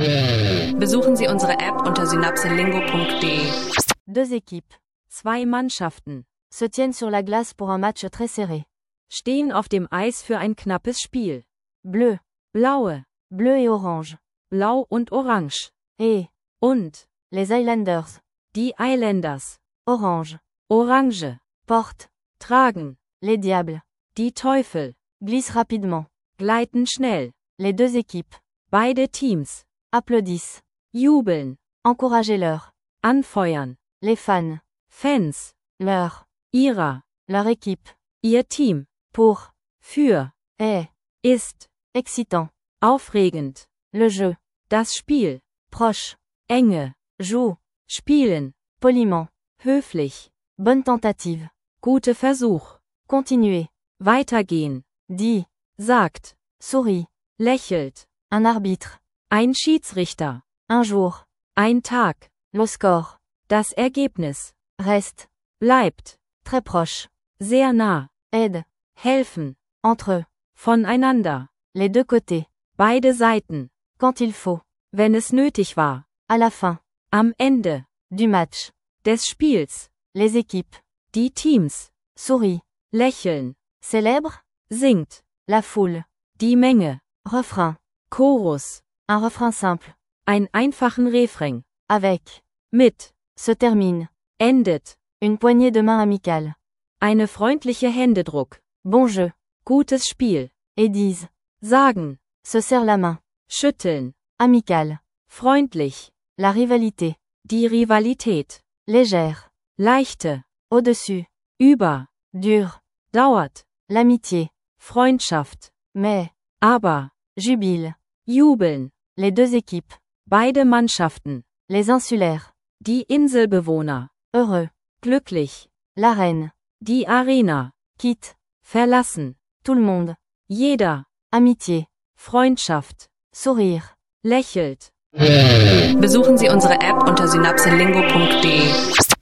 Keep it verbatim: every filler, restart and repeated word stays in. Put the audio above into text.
Besuchen Sie unsere App unter synapselingo punkt de. Deux équipes. Zwei Mannschaften. Se tiennent sur la glace pour un match très serré. Stehen auf dem Eis für ein knappes Spiel. Bleu. Blaue. Bleu et orange. Blau und Orange. Et. Und. Les Islanders. Die Islanders. Orange. Orange. Porte. Tragen. Les diables. Die Teufel. Glissent rapidement. Gleiten schnell. Les deux équipes. Beide Teams. Applaudissent. Jubeln. Encouragez-leur. Anfeuern. Les fans. Fans. Leur. Ihrer. Leur équipe. Ihr Team. Pour. Für. Est. Ist. Excitant. Aufregend. Le jeu. Das Spiel. Proche. Enge. Joue. Spielen. Poliment. Höflich. Bonne tentative. Gute Versuch. Continuez. Weitergehen. Dit. Sagt. Sourit. Lächelt. Un arbitre. Ein Schiedsrichter. Un jour. Ein Tag. Le score. Das Ergebnis. Reste. Bleibt. Très proche. Sehr nah. Aide. Helfen. Entre eux. Voneinander. Les deux côtés. Beide Seiten. Quand il faut. Wenn es nötig war. À la fin. Am Ende. Du match. Des Spiels. Les équipes. Die Teams. Sourit. Lächeln. Célèbre. Singt. La foule. Die Menge. Refrain. Chorus. Un refrain simple. Ein einfachen Refrain. Avec. Mit. Se termine. Endet. Une poignée de main amicale. Eine freundliche Händedruck. Bon jeu. Gutes Spiel. Et disent. Sagen. Se serre la main. Schütteln. Amical. Freundlich. La rivalité. Die Rivalität. Légère. Leichte. Au-dessus. Über. Dur. Dauert. L'amitié. Freundschaft. Mais. Aber. Jubile. Jubeln. Les deux équipes. Beide Mannschaften. Les insulaires. Die Inselbewohner. Heureux. Glücklich. L'arène. Die Arena. Quitte. Verlassen. Tout le monde. Jeder. Amitié. Freundschaft. Sourire. Lächelt. Besuchen Sie unsere App unter synapselingo punkt de.